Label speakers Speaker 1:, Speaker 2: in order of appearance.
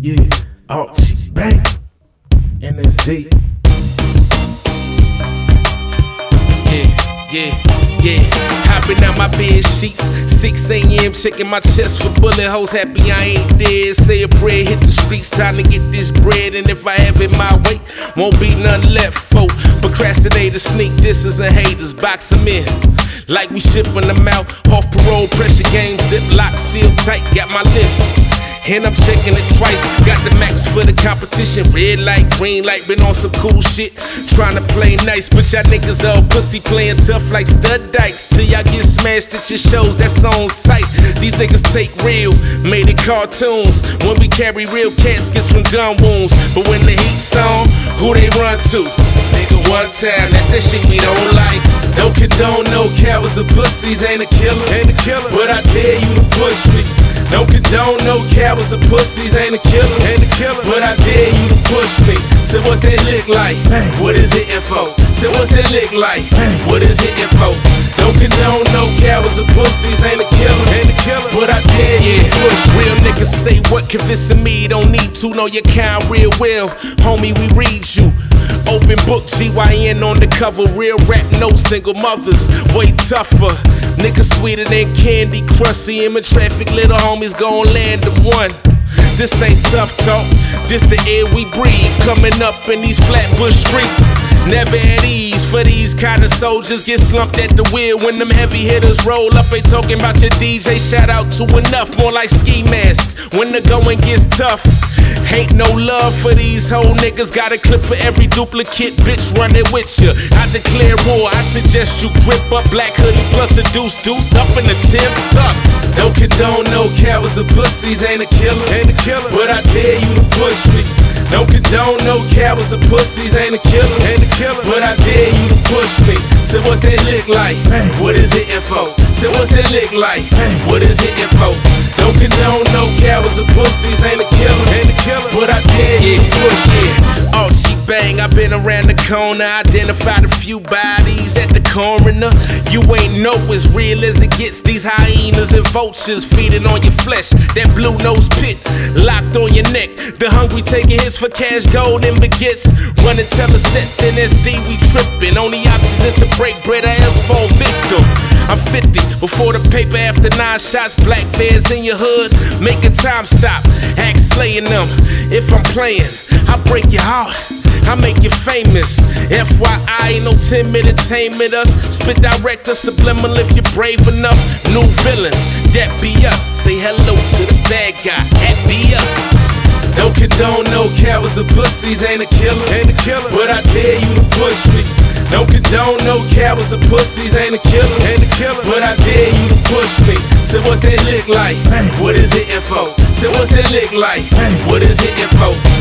Speaker 1: Yeah, oh, she bang. NSD.
Speaker 2: Yeah. Hopping out my bed sheets, 6 a.m. checking my chest for bullet holes. Happy I ain't dead. Say a prayer, hit the streets, time to get this bread. And if I have it my way, won't be none left for procrastinators, sneak dissers, and haters. Box them in like we shipping them out. Off parole, pressure game, zip lock, seal tight. Got my list. And I'm checking it twice. Got the max for the competition. Red light, green light, been on some cool shit. Trying to play nice, but y'all niggas all pussy playing tough like stud dykes. Till y'all get smashed at your shows, that's on sight. These niggas take real, made it cartoons. When we carry real caskets from gun wounds. But when the heat's on, who they run to? Nigga, one time, that's that shit we don't like. Don't condone no cowards or pussies, ain't a killer. But I dare you to push me. Don't condone no cowards or pussies, ain't a killer. But I dare you to push me. So what's that look like? What is it for? So what's that look like? What is it for? Don't condone no cowards or pussies, ain't a killer. But I dare you to push. Real niggas say what, convincing me don't need to know your kind real well. Homie, we read you. Open book, GYN on the cover. Real rap, no single mothers. Way tougher. Niggas sweeter than candy crush. See him in traffic, little homies gon' land the one. This ain't tough talk, this the air we breathe. Coming up in these Flatbush streets, never at ease. For these kind of soldiers, get slumped at the wheel when them heavy hitters roll up. Ain't talking about your DJ, shout out to enough. More like ski masks when the going gets tough. Ain't no love for these whole niggas. Got a clip for every duplicate bitch running with ya. I declare war, I suggest you grip up. Black hoodie plus a deuce up in the Tim Tuck. Don't condone no cowards or pussies, ain't a killer. But I dare you to push me. Don't condone no cowards or pussies, ain't a killer. But I dare you to push me. So what's that look like? What is it for? So what's that look like? What is it for? Don't condone no cowards or pussies, ain't a killer. But I dare you to push it. Oh, she bang, I been around the corner, identified a few bodies at the coroner. You ain't know as real as it gets. These hyenas and vultures feeding on your flesh. That blue nose pit locked on your neck. The hungry taking hits for cash, gold, and baguettes. Running telesets in SD, we tripping. Only options is to break bread or else fall victim. I'm 50 before the paper after 9 shots. Black feds in your hood, make a time stop. Act slaying them. If I'm playing, I break your heart, I make you famous. FYI, ain't no 10-minute entertainment us. Spit direct or subliminal if you're brave enough. New villains, that be us. Say hello to the bad guy, that be us. Don't condone no cowards or pussies, ain't a killer. But I dare you to push me. Don't condone no cowards or pussies, ain't a killer. But I dare you to push me. So what's that look like? What is it for? So what's that look like? What is it for?